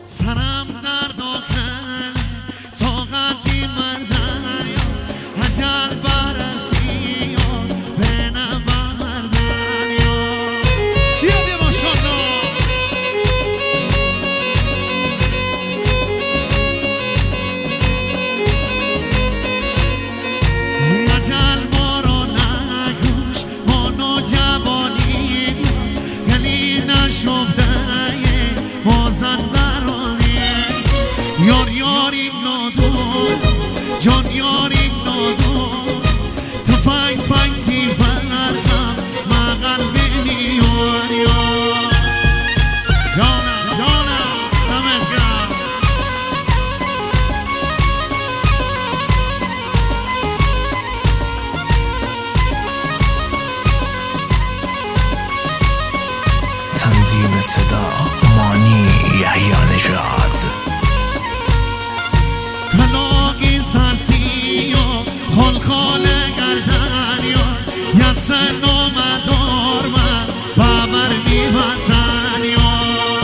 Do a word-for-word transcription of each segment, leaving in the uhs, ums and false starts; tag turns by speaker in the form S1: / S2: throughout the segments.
S1: سرم در داخل طاقتی مردن یا اجل برسی یا به نبردن یا بیا بیا ماشالله اجل ما رو نگوش ما نوجوانی گلی نشفته مازندرانیه یار یاری نادون جان یاری نادون تو فنگ فنگ تیر برگم من قلبی میان یار جانم جانم دمت گرم
S2: تنظیم صدا مانی یحیی نژاد
S1: کلاقی سرسی و خلخال گردن یا ید سن و مدار من ببر می وطن یا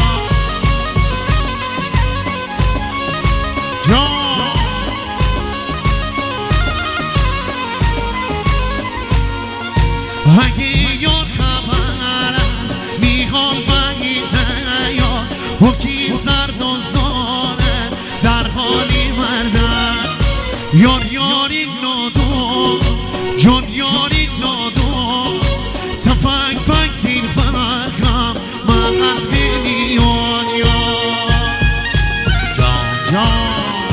S1: اگه یار خبر است میخوال بگیته یا حکی زرد و زاره در حالی مردن یار یاری نادون جان یاری نادون تفنگ فنگ تیر فرقم من قلبی میان یار جان جان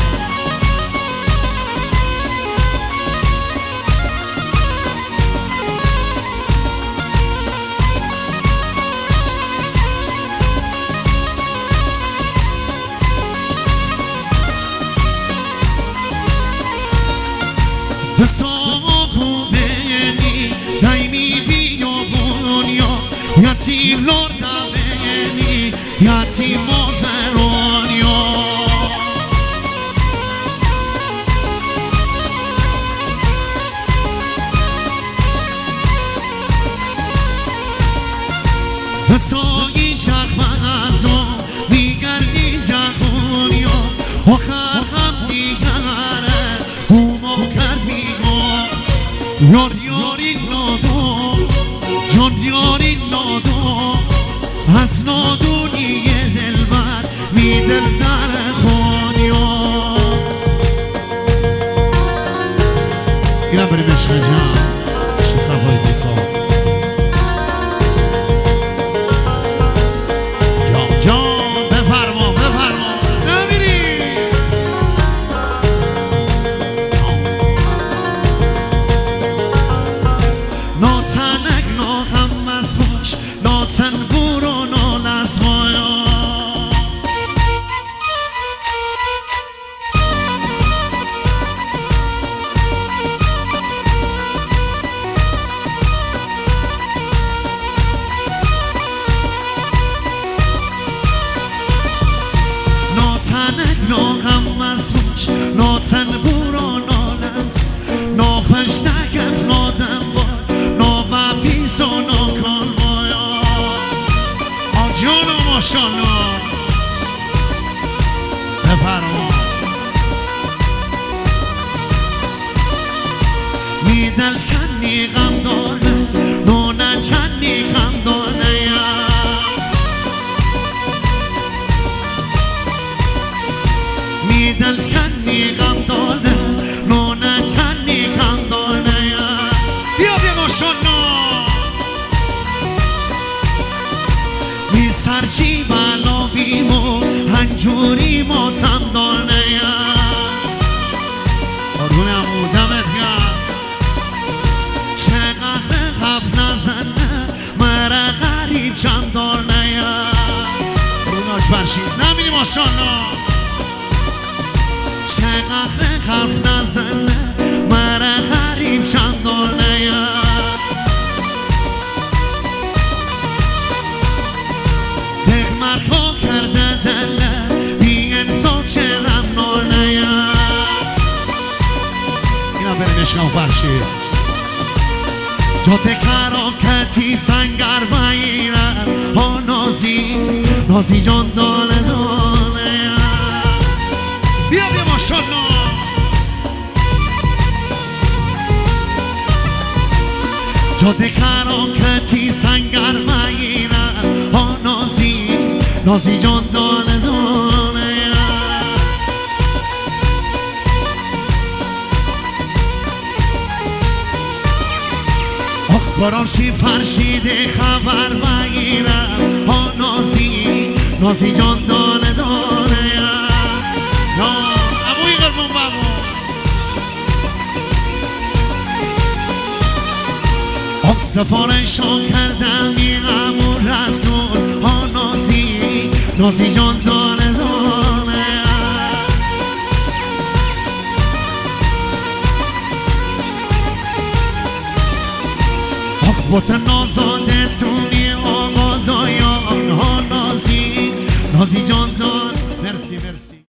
S1: دستامو بینی دایمی بیابون یا یتیم لور نبینی یتیم مازرون یا دستایی شخمزم دیگری جهون یا آخر هم دیگره اومو کردی یار یاری نادون جان یاری نادون از نادونی دلبر می دل در خون یا اینم بریم عشق جان عشق صفای دیسا جان جان بفرما بفرما نمیری ناتنک ناغم از باش ناتن برو نال از بایا ناتنک ناغم از باش ناتن برو نال از ناپش نگف نادم پیسون و کن بایا آجان و ماشالله بفرما میدل چندی غم داره نونه چندی غم داره میدل چندی غم داره نونه چندی غم داره بیا بیا ماشالله سرچی بالا بیمو هنجوری ماتم دانه آرون امو دمت گرم چقدر خف نزنه مره غریب چند دانه روناش برشید نمیری ماشالله چقدر خف نزنه مره غریب چند دانه مرکو کرده دله بی انصاف شرم نانه اینا بریم عشقم فرشی جاده کراکتی سنگر بایرن ها نازی نازی جان داله داله جاده خراکتی سنگر مگیرم ها نازی نازی جان دانه دانه براشی فرشیده خبر بگیرم ها نازی نازی جان دانه دانه یا ابوی قربون بابا آن سفارشو کردم این امو رسول ها نازی نازی جان دانه دانه بوت نازاده تو می آقا دایان ها نازی نازی جان دانه